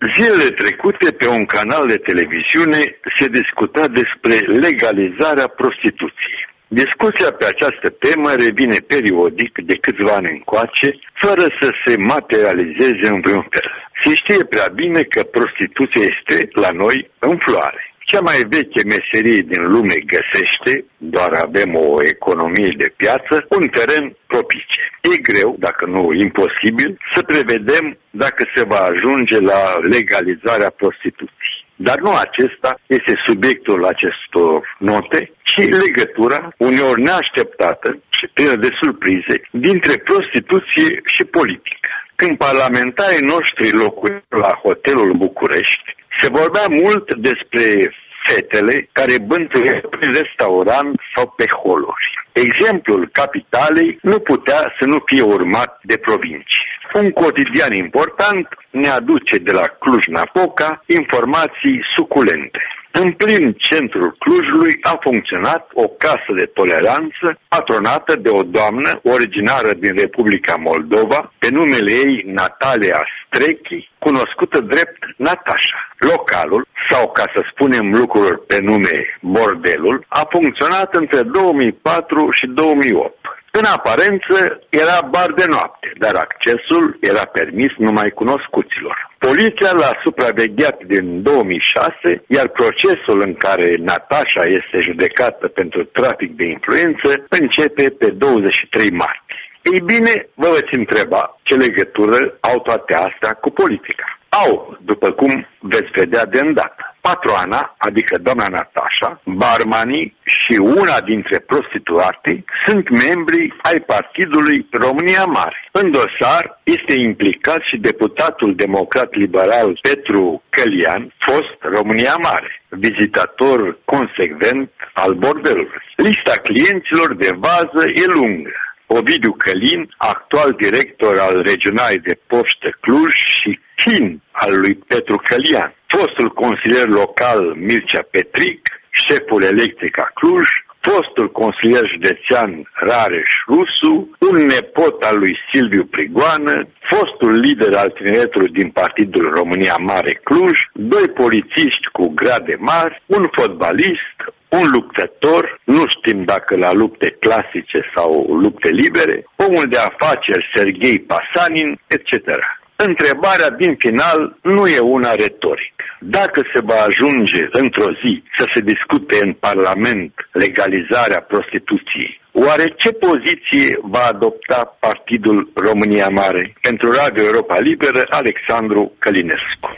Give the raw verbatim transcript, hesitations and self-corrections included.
Zilele trecute, pe un canal de televiziune, se discuta despre legalizarea prostituției. Discuția pe această temă revine periodic de câțiva ani încoace, fără să se materializeze în vreun fel. Se știe prea bine că prostituția este, la noi, în floare. Cea mai veche meserie din lume găsește, doar avem o economie de piață, un teren propice. E greu, dacă nu imposibil, să prevedem dacă se va ajunge la legalizarea prostituției. Dar nu acesta este subiectul acestor note, ci legătura, uneori neașteptată și plină de surprize, dintre prostituție și politică. Când parlamentarii noștri locuiau la hotelul București, se vorbea mult despre fetele care bântuiau prin restaurant sau pe holuri. Exemplul capitalei nu putea să nu fie urmat de provincie. Un cotidian important ne aduce de la Cluj-Napoca informații suculente. În plin centrul Clujului a funcționat o casă de toleranță patronată de o doamnă originară din Republica Moldova, pe numele ei Natalia Strechi, cunoscută drept Natasha. Localul, sau ca să spunem lucruri pe nume bordelul, a funcționat între două mii patru și două mii opt. În aparență era bar de noapte, dar accesul era permis numai cunoscuților. Poliția l-a supravegheat din două mii șase, iar procesul în care Natasha este judecată pentru trafic de influență începe pe douăzeci și trei martie. Ei bine, vă veți întreba ce legătură au toate astea cu politica. Au, după cum veți vedea de îndată. Patroana, adică doamna Natasha, barmanii și una dintre prostituate sunt membri ai Partidului România Mare. În dosar este implicat și deputatul democrat liberal Petru Călian, fost România Mare, vizitator consecvent al bordelului. Lista clienților de bază e lungă. Ovidiu Călin, actual director al Regionalei de Poștă Cluj și chin al lui Petru Călian, fostul consilier local Mircea Petric, șeful Electrica Cluj, fostul consilier județean Rareș Rusu, un nepot al lui Silviu Prigoană, fostul lider al tineretului din Partidul România Mare Cluj, doi polițiști cu grade mari, un fotbalist, un luptător, nu știm dacă la lupte clasice sau lupte libere, omul de afaceri Serghei Pasanin, et cetera. Întrebarea din final nu e una retorică. Dacă se va ajunge într-o zi să se discute în Parlament legalizarea prostituției, oare ce poziție va adopta Partidul România Mare? Pentru Radio Europa Liberă, Alexandru Călinescu.